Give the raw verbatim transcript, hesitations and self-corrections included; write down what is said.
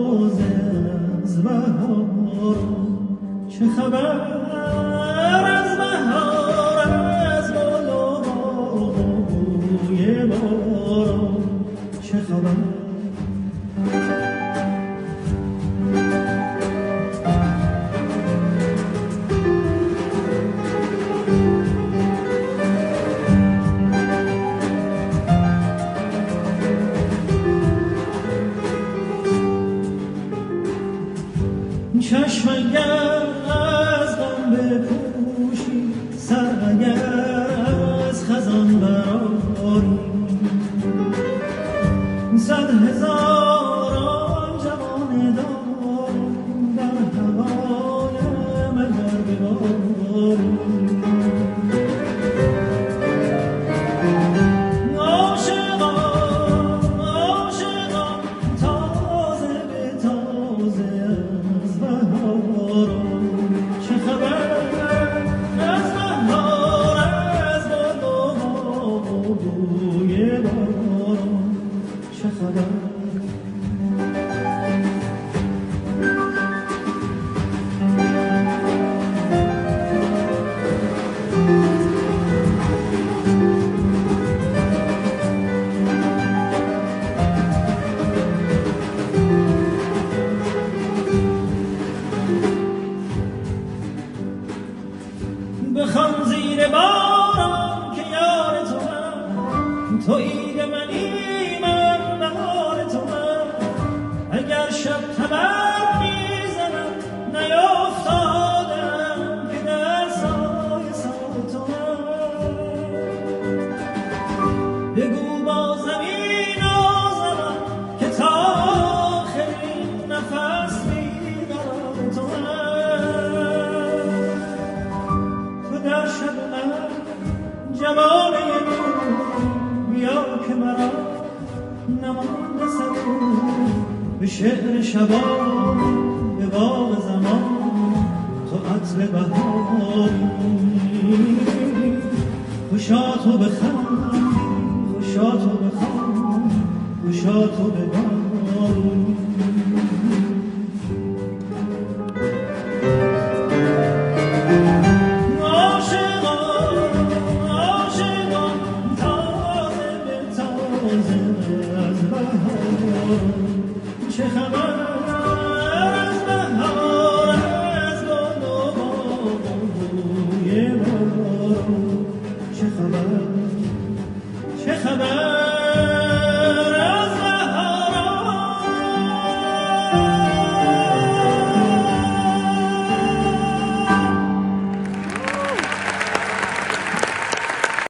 تازه از بهار، چه خبر از بهار، از گل و بوی باران، چه خبر؟ چشم اگر از غم بپوشی، سر اگر از خزان برآری، صد هزاران جوان دارم در هوایم اگر بباری. بخوان زیر بارم که یار تو من، تو عید منی من بهار تو من. اگر شب تبر میزنم نیافتادم که در سایه سایه تو من. بگو با زمین و زمان که تا آخرین نفس بیقرار تو من. در شب من جماله تو بیا که مرا نمانده صبور، به شعر شبان به باغ زمان تو عطر بهاری. خوشا تو بخند، خوشا تو بخند، خوشا تو بباری. چه خبر از بهار، از گل و بوی باران، چه خبر؟